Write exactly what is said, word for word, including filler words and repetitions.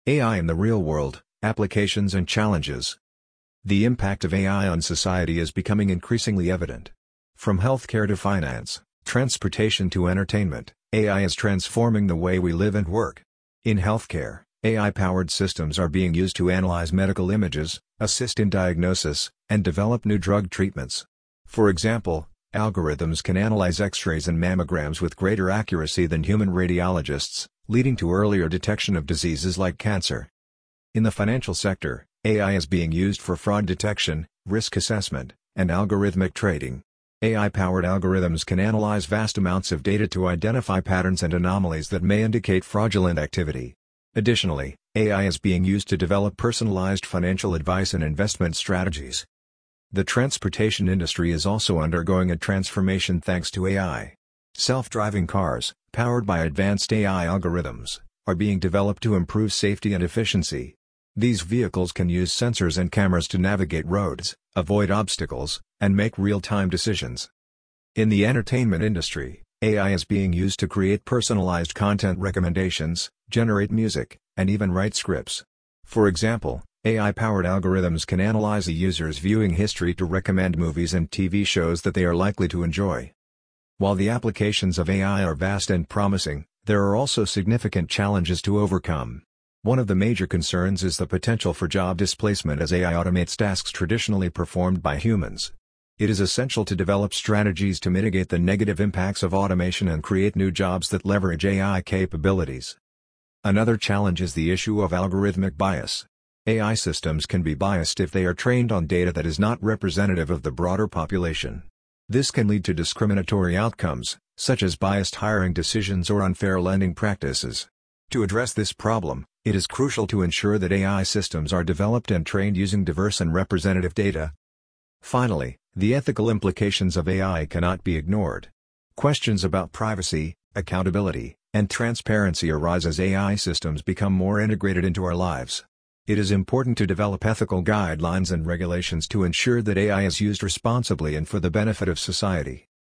A I in the real world, applications and challenges. The impact of A I on society is becoming increasingly evident. From healthcare to finance, transportation to entertainment, A I is transforming the way we live and work. In healthcare, A I-powered systems are being used to analyze medical images, assist in diagnosis, and develop new drug treatments. For example, algorithms can analyze X-rays and mammograms with greater accuracy than human radiologists, leading to earlier detection of diseases like cancer. In the financial sector, A I is being used for fraud detection, risk assessment, and algorithmic trading. A I-powered algorithms can analyze vast amounts of data to identify patterns and anomalies that may indicate fraudulent activity. Additionally, A I is being used to develop personalized financial advice and investment strategies. The transportation industry is also undergoing a transformation thanks to A I. Self-driving cars, powered by advanced A I algorithms, are being developed to improve safety and efficiency. These vehicles can use sensors and cameras to navigate roads, avoid obstacles, and make real-time decisions. In the entertainment industry, A I is being used to create personalized content recommendations, generate music, and even write scripts. For example, A I-powered algorithms can analyze a user's viewing history to recommend movies and T V shows that they are likely to enjoy. While the applications of A I are vast and promising, there are also significant challenges to overcome. One of the major concerns is the potential for job displacement as A I automates tasks traditionally performed by humans. It is essential to develop strategies to mitigate the negative impacts of automation and create new jobs that leverage A I capabilities. Another challenge is the issue of algorithmic bias. A I systems can be biased if they are trained on data that is not representative of the broader population. This can lead to discriminatory outcomes, such as biased hiring decisions or unfair lending practices. To address this problem, it is crucial to ensure that A I systems are developed and trained using diverse and representative data. Finally, the ethical implications of A I cannot be ignored. Questions about privacy, accountability, and transparency arise as A I systems become more integrated into our lives. It is important to develop ethical guidelines and regulations to ensure that A I is used responsibly and for the benefit of society.